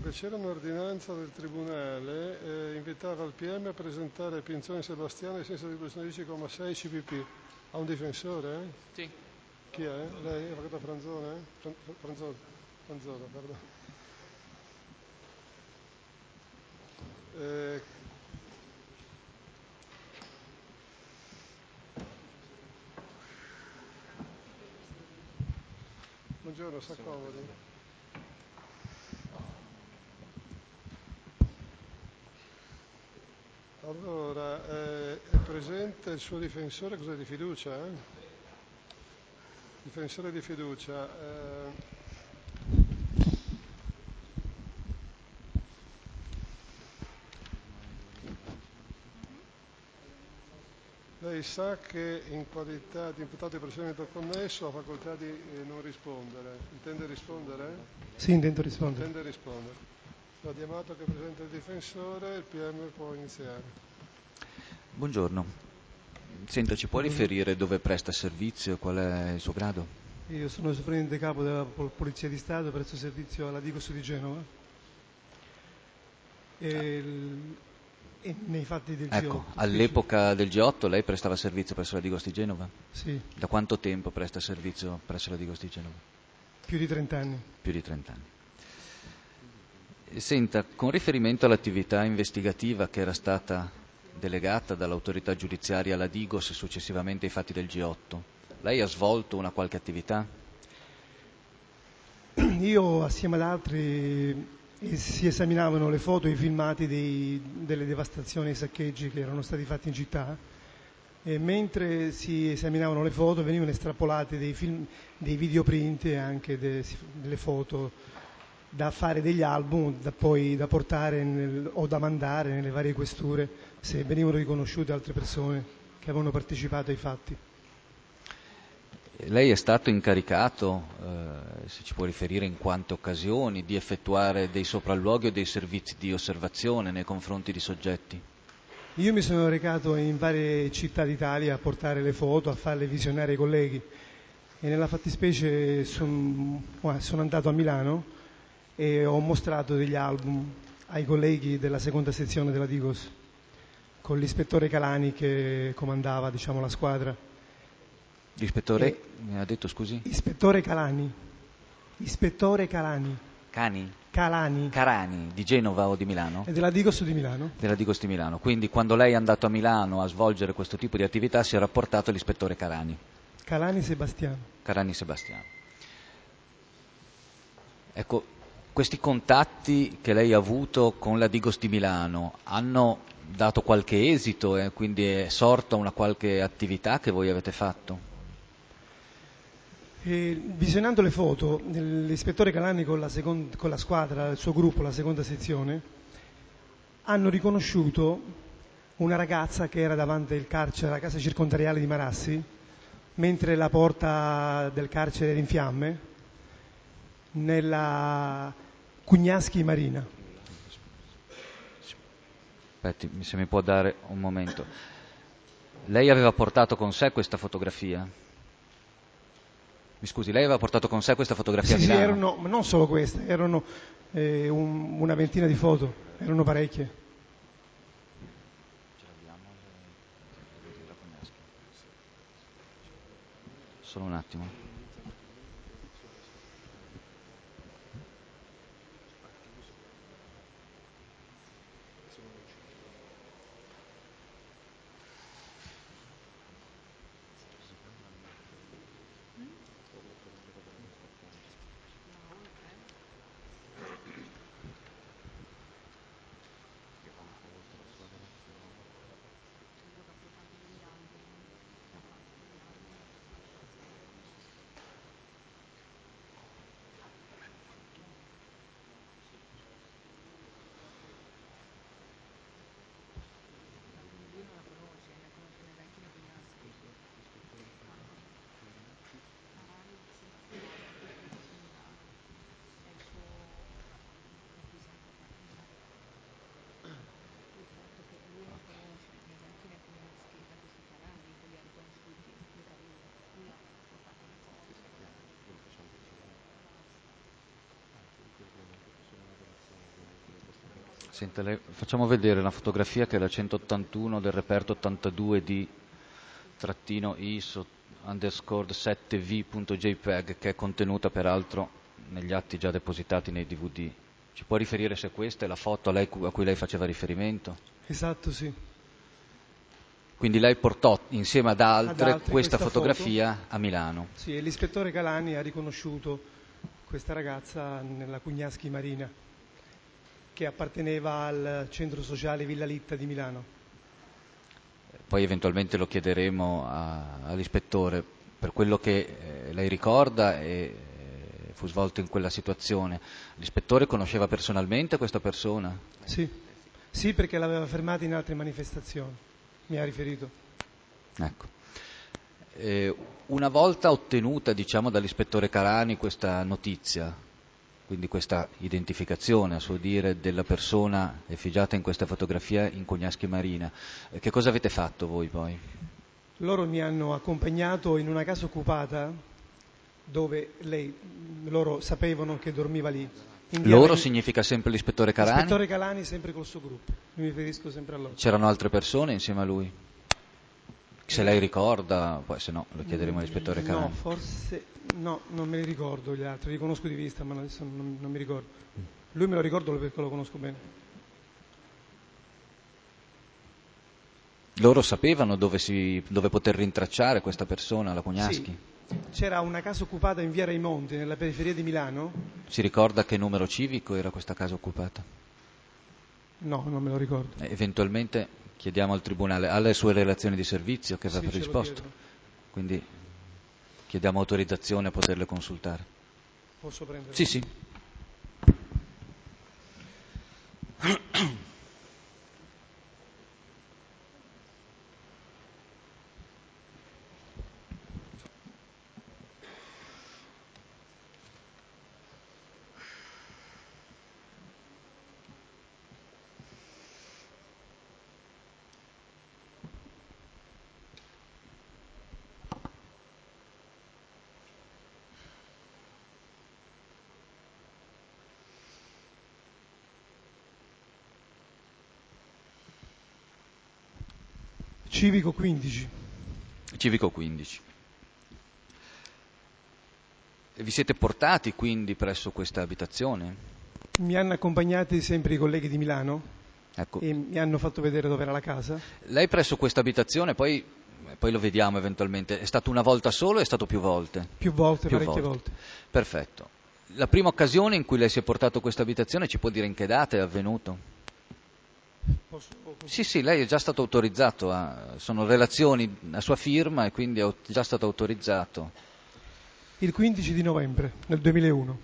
che c'era un'ordinanza del Tribunale invitava il PM a presentare Pinzone Sebastiano ai sensi dell'articolo 12,6 CPP. Ha un difensore? Sì. Chi è? Lei? Avvocato Franzone? Franzone, perdono. Buongiorno, s'accomodi. Allora, è presente il suo difensore, cos'è di fiducia? Difensore di fiducia. Lei sa che in qualità di imputato di procedimento connesso ha facoltà di non rispondere. Intende rispondere? Sì, intendo rispondere. Intende rispondere. Diamo atto che è presente il difensore, il PM può iniziare. Buongiorno. Senta, ci può riferire dove presta servizio e qual è il suo grado? Io sono il superintendente capo della Polizia di Stato, presto servizio alla Digos di Genova. E nei fatti del Ecco, G8. all'epoca del G8 lei prestava servizio presso la Digos di Genova? Sì. Da quanto tempo presta servizio presso la Digos di Genova? Più di 30 anni. Più di 30 anni. Senta, con riferimento all'attività investigativa che era stata delegata dall'autorità giudiziaria alla Digos e successivamente ai fatti del G8, lei ha svolto una qualche attività? Io, assieme ad altri, si esaminavano le foto e i filmati delle devastazioni e i saccheggi che erano stati fatti in città, e mentre si esaminavano le foto venivano estrapolati dei videoprint e anche delle foto da fare degli album da portare o da mandare nelle varie questure se venivano riconosciute altre persone che avevano partecipato ai fatti. Lei è stato incaricato, se ci può riferire in quante occasioni, di effettuare dei sopralluoghi o dei servizi di osservazione nei confronti di soggetti? Io mi sono recato in varie città d'Italia a portare le foto, a farle visionare ai colleghi, e nella fattispecie sono andato a Milano e ho mostrato degli album ai colleghi della seconda sezione della Digos con l'ispettore Calani che comandava, diciamo, la squadra. L'ispettore mi ha detto, scusi? Ispettore Calani. Cani? Calani. Carani, di Genova o di Milano? È della Digos di Milano. Della Digos di Milano. Quindi quando lei è andato a Milano a svolgere questo tipo di attività si è rapportato all'ispettore Carani. Calani Sebastiano. Carani Sebastiano. Ecco, questi contatti che lei ha avuto con la Digos di Milano hanno dato qualche esito e quindi è sorta una qualche attività che voi avete fatto? Visionando le foto, l'ispettore Calani con la squadra, il suo gruppo, la seconda sezione, hanno riconosciuto una ragazza che era davanti al carcere, alla casa circondariale di Marassi, mentre la porta del carcere era in fiamme, nella Cugnaschi Marina. Aspetti, se mi può dare un momento. Lei aveva portato con sé questa fotografia? Mi scusi, lei aveva portato con sé questa fotografia a Milano? Sì, erano, ma non solo queste, erano una ventina di foto, erano parecchie. Solo un attimo. Senta, facciamo vedere la fotografia che è la 181 del reperto 82 di -ISO underscore 7v.jpg, che è contenuta peraltro negli atti già depositati nei DVD. Ci può riferire se questa è la foto a cui lei faceva riferimento? Esatto, sì. Quindi lei portò insieme ad altre questa fotografia foto a Milano? Sì, e l'ispettore Calani ha riconosciuto questa ragazza nella Cugnaschi Marina, che apparteneva al centro sociale Villa Litta di Milano. Poi eventualmente lo chiederemo all'ispettore. Per quello che lei ricorda e fu svolto in quella situazione, l'ispettore conosceva personalmente questa persona? Sì, sì, perché l'aveva fermata in altre manifestazioni, mi ha riferito. Ecco. Una volta ottenuta, diciamo, dall'ispettore Calani questa notizia, quindi questa identificazione, a suo dire, della persona effigiata in questa fotografia in Cugnaschi Marina, che cosa avete fatto voi poi? Loro mi hanno accompagnato in una casa occupata dove loro sapevano che dormiva lì. Loro significa sempre l'ispettore Calani? L'ispettore Calani sempre col suo gruppo, mi riferisco sempre a loro. C'erano altre persone insieme a lui? Se lei ricorda, poi se no lo chiederemo all'ispettore Calani. No, forse no, non me li ricordo gli altri, li conosco di vista, ma adesso non mi ricordo. Lui me lo ricordo perché lo conosco bene. Loro sapevano dove poter rintracciare questa persona, la Cugnaschi? Sì, c'era una casa occupata in via Raimondi, nella periferia di Milano. Si ricorda che numero civico era questa casa occupata? No, non me lo ricordo. Eventualmente chiediamo al Tribunale, ha le sue relazioni di servizio che aveva Sì, predisposto, quindi chiediamo autorizzazione a poterle consultare. Posso prendere? Sì, sì. Civico 15. Civico 15. E vi siete portati quindi presso questa abitazione? Mi hanno accompagnati sempre i colleghi di Milano, Ecco. E mi hanno fatto vedere dove era la casa. Lei presso questa abitazione, poi lo vediamo eventualmente, è stato una volta solo o è stato più volte? Più volte, parecchie volte. Perfetto. La prima occasione in cui lei si è portato questa abitazione, ci può dire in che data è avvenuto? Sì, lei è già stato autorizzato, sono relazioni a sua firma e quindi è già stato autorizzato. Il 15 di novembre del 2001.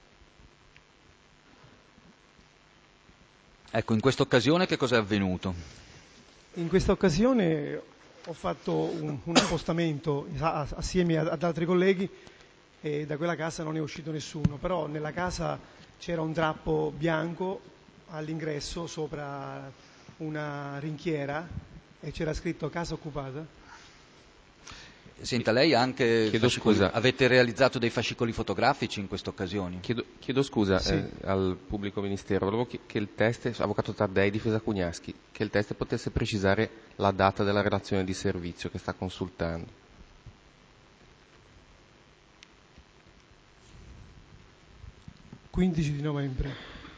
Ecco, in questa occasione che cosa è avvenuto? In questa occasione ho fatto un appostamento assieme ad altri colleghi e da quella casa non è uscito nessuno, però nella casa c'era un drappo bianco all'ingresso sopra una rinchiera e c'era scritto casa occupata. Senta, lei anche scusa. avete realizzato dei fascicoli fotografici in queste occasioni? Chiedo scusa Sì. al pubblico ministero, volevo che il test, avvocato Taddei, difesa Cugnaschi, che il test potesse precisare la data della relazione di servizio che sta consultando. Il 15 di novembre.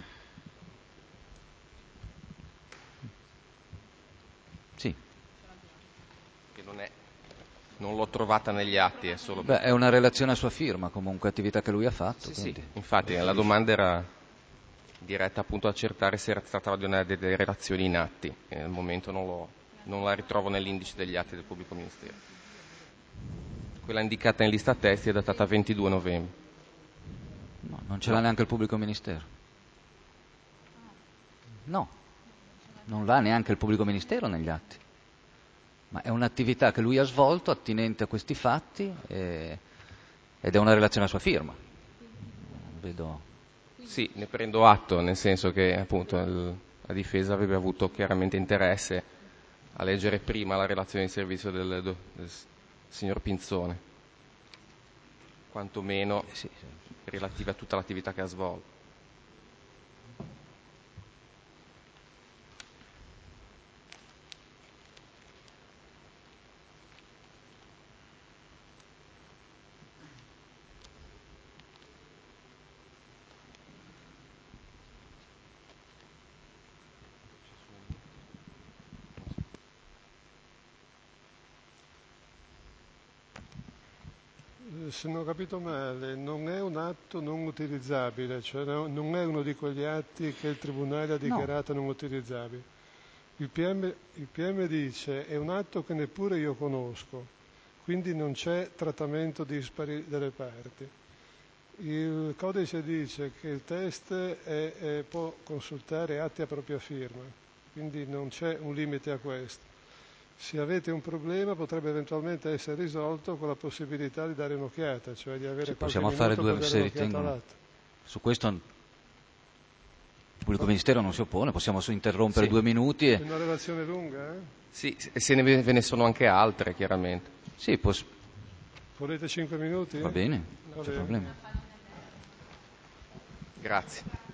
Sì. Che non l'ho trovata negli atti, è solo... Beh, è una relazione a sua firma, comunque, attività che lui ha fatto. Sì, infatti la domanda era diretta appunto a accertare se era stata una delle relazioni in atti, e al momento non la ritrovo nell'indice degli atti del pubblico ministero. Quella indicata in lista testi è datata 22 novembre. No, non ce l'ha neanche il pubblico ministero. No, non l'ha neanche il pubblico ministero negli atti. Ma è un'attività che lui ha svolto attinente a questi fatti ed è una relazione a sua firma. Vedo. Sì, ne prendo atto, nel senso che appunto la difesa avrebbe avuto chiaramente interesse a leggere prima la relazione di servizio del signor Pinzone, quantomeno relativa a tutta l'attività che ha svolto. Se non ho capito male, non è un atto non utilizzabile, cioè non è uno di quegli atti che il Tribunale ha dichiarato non utilizzabili. Il PM dice è un atto che neppure io conosco, quindi non c'è trattamento dispari delle parti. Il codice dice che il test può consultare atti a propria firma, quindi non c'è un limite a questo. Se avete un problema potrebbe eventualmente essere risolto con la possibilità di dare un'occhiata, cioè di avere qualche possiamo fare minuto due, per se dare un'occhiata ritengono. all'atto. Su questo il pubblico ministero non si oppone, possiamo interrompere 2 minuti. È una relazione lunga, eh? Sì, se ve ne sono anche altre, chiaramente. Sì, Volete 5 minuti? va bene, non c'è bene. problema. Grazie.